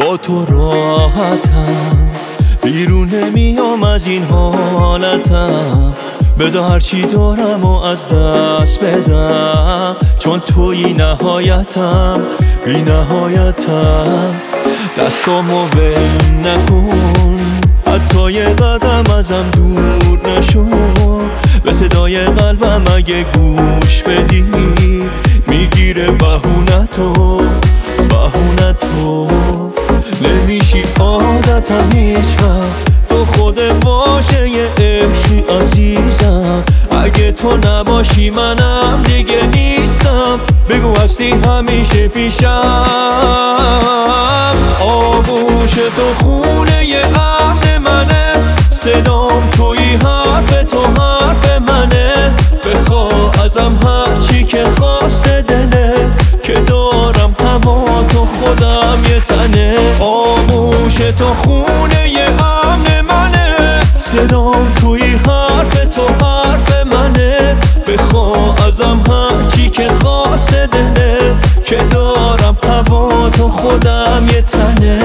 با تو راحتم، بیرون نمیام از این حالتم. بذار هرچی دارم و از دست بدم، چون توی نهایتم، بی نهایتم. دستامو ول نکن، حتی یه قدم ازم دور نشو. به صدای قلبم اگه گوش بدی، میگیره بهونتو، بهونتو. نمیشی عادتم هیچ وقت، تو خود واژه عشقی عزیزم. اگه تو نباشی منم دیگه نیستم، بگو هستی همیشه پیشم. آغوش تو خونه ی امن منه، صدام توی حرف تو حرف منه. بخوا ازم هرچی که خواسته دله، که دارم هوا تو خودم یه تنه. آغوش تو خونه ی امن منه، صدام توی حرف تو حرف منه. بخوا ازم هرچی که خواسته دله، که دارم هوا تو خودم یه تنه.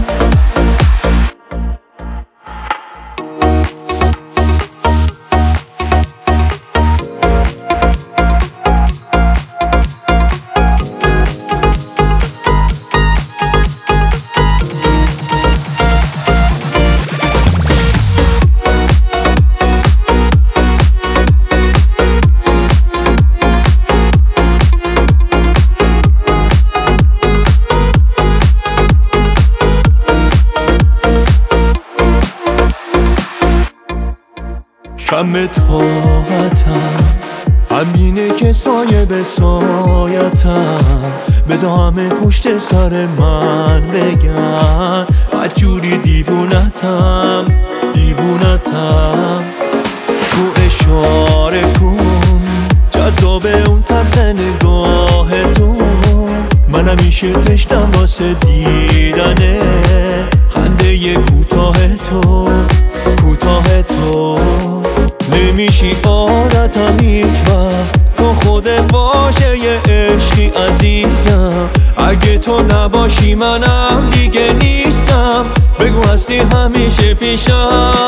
کم طاقتم، همینه که سایه به سایتم. بذار همه پشت سر من بگن، بدجوری دیوونتم، دیوونتم. تو اشاره کن، جذاب اون طرز نگاه تو. من همیشه تشنم واسه دیدنه، خنده ی کوتاه تو، کوتاه تو. نمیشی عادتم هیچ وقت، تو خود واژه ی عشقی عزیزم. اگه تو نباشی منم دیگه نیستم، بگو هستی همیشه پیشم.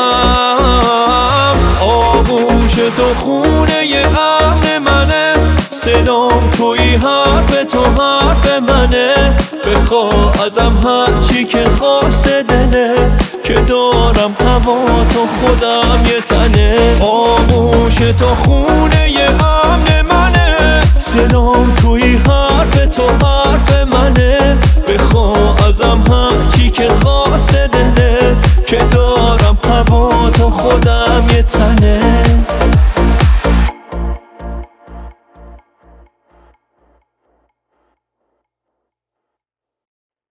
آغوش تو خونه ی امن منه، صدام توی حرف تو حرف منه. بخوا ازم هرچی که خواسته دله، که دارم هوا تو خودم یه تنه. آغوش تو خونه ی امن منه، صدام توی حرف تو حرف منه. بخوا ازم هرچی که خواسته